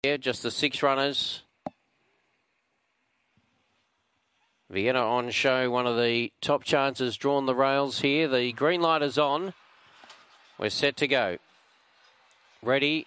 here, just the 6 runners. Vienna on show, one of the top chances, drawn the rails here. The green light is on. We're set to go. Ready.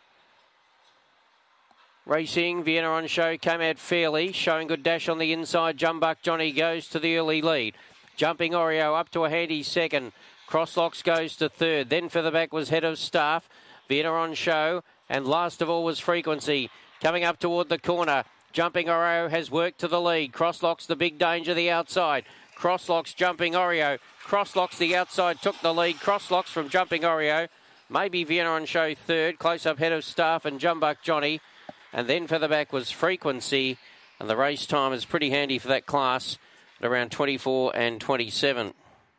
Racing, Vienna on show, came out fairly, showing good dash on the inside. Jumbuck Johnny goes to the early lead. Jumping Oreo up to a handy second. Crosslocks goes to third. Then for the back was Head of Staff. Vienna on show. And last of all was Frequency. Coming up toward the corner. Jumping Oreo has worked to the lead. Crosslocks the big danger the outside. Crosslocks Jumping Oreo. Crosslocks the outside took the lead. Crosslocks from Jumping Oreo. Maybe Vienna on show third. Close up Head of Staff and Jumbuck Johnny. And then for the back was Frequency. And the race time is pretty handy for that class at around 24 and 27.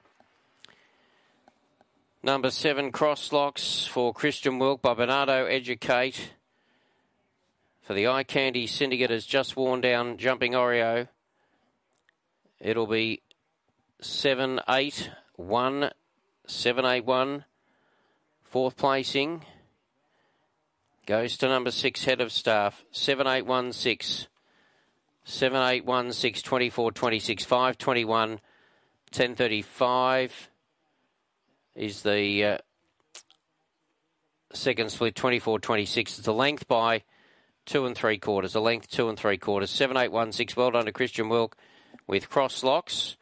Number 7, Crosslocks for Christian Wilk by Bernardo Educate. For the Eye Candy Syndicate has just worn down Jumping Oreo. It'll be 7-8-1. 7-8-1. Fourth placing goes to number 6, Head of Staff. 7-8-1-6. 7-8-1-6, 24-26. 5-21. 10-35 is the second split. 24-26. It's a length by 2 3/4. A length 2 3/4. 7-8-1-6. Well done to Christian Wilk with Crosslocks.